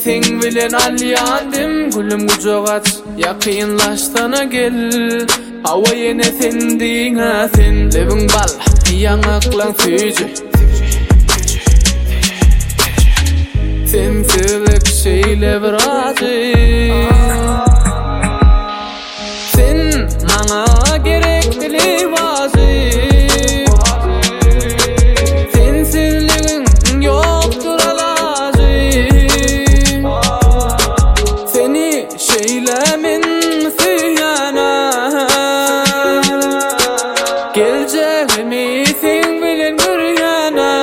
sen bilen alyandım gülüm gujogat yakınlaştana gel hava yine sen dinga sen lebin bal yanaklan füce Sensilik şeyle birazı Sen bana gerekli vazı Sensizliğin yoktur alazı Seni şeylemin sıyana Geleceğimi sen bilin gürgana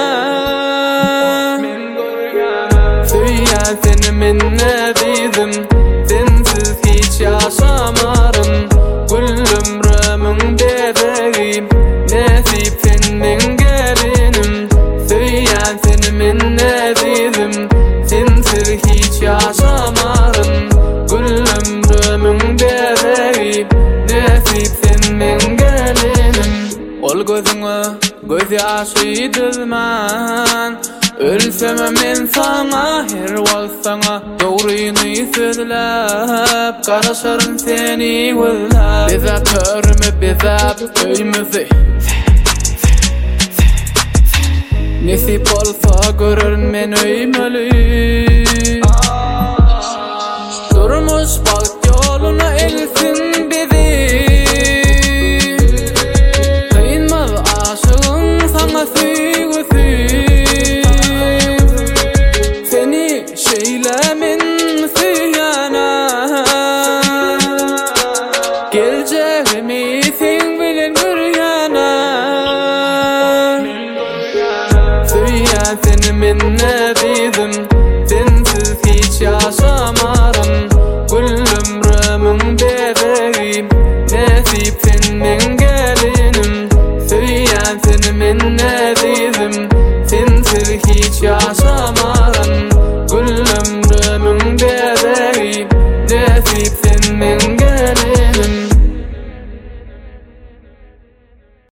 Seni minne dedim Sensiz hiç yaşamarım Gül ömrümün bebeğim Nesip senin gelinim Söyleyen seni minne dedim Sensiz hiç yaşamarım Gül ömrümün bebeğim Nesip senin gelinim Ol gözüne göz yaşı dılman Ölsem men sana her wal sana doğruyunu sözlep Karışırım seni vıllap Bize körme bize öymüzi Nesip olsa görür men öymeli Durmuş bak yoluna elsin bizi Kıyınmaz aşığın sana süygüsü Şeylemin sıyana Geleceğimi